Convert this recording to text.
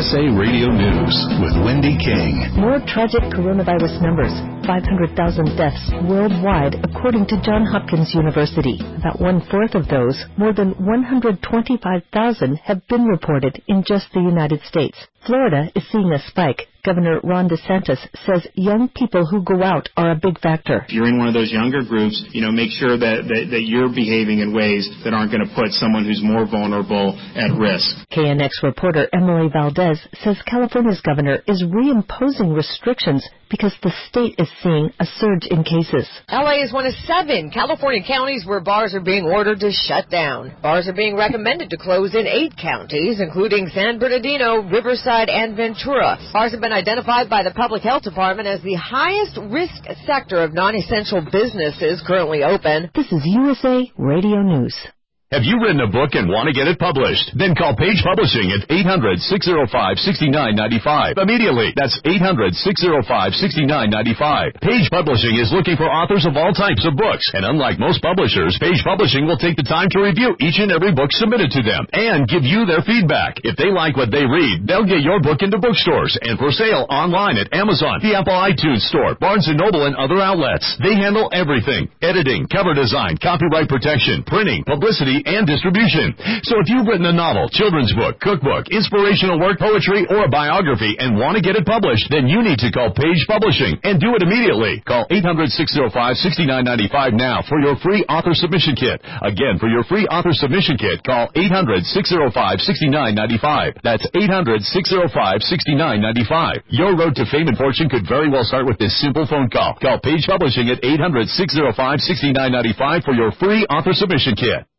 USA Radio News with Wendy King. More tragic coronavirus numbers. 500,000 deaths worldwide, according to Johns Hopkins University. About one-fourth of those, more than 125,000, have been reported in just the United States. Florida is seeing a spike. Governor Ron DeSantis says young people who go out are a big factor. If you're in one of those younger groups, make sure that you're behaving in ways that aren't going to put someone who's more vulnerable at risk. KNX reporter Emily Valdez says California's governor is reimposing restrictions because the state is seeing a surge in cases. LA is one of 7 California counties where bars are being ordered to shut down. Bars are being recommended to close in 8 counties, including San Bernardino, Riverside, and Ventura. Bars have been identified by the Public Health Department as the highest risk sector of non-essential businesses currently open. This is USA Radio News. Have you written a book and want to get it published? Then call Page Publishing at 800-605-6995 immediately. That's 800-605-6995. Page Publishing is looking for authors of all types of books. And unlike most publishers, Page Publishing will take the time to review each and every book submitted to them and give you their feedback. If they like what they read, they'll get your book into bookstores and for sale online at Amazon, the Apple iTunes Store, Barnes & Noble, and other outlets. They handle everything: editing, cover design, copyright protection, printing, publicity, and distribution. So if you've written a novel, children's book, cookbook, inspirational work, poetry, or a biography and want to get it published, then you need to call Page Publishing and do it immediately. Call 800-605-6995 now for your free author submission kit. Again, for your free author submission kit, call 800-605-6995. That's 800-605-6995. Your road to fame and fortune could very well start with this simple phone call. Call Page Publishing at 800-605-6995 for your free author submission kit.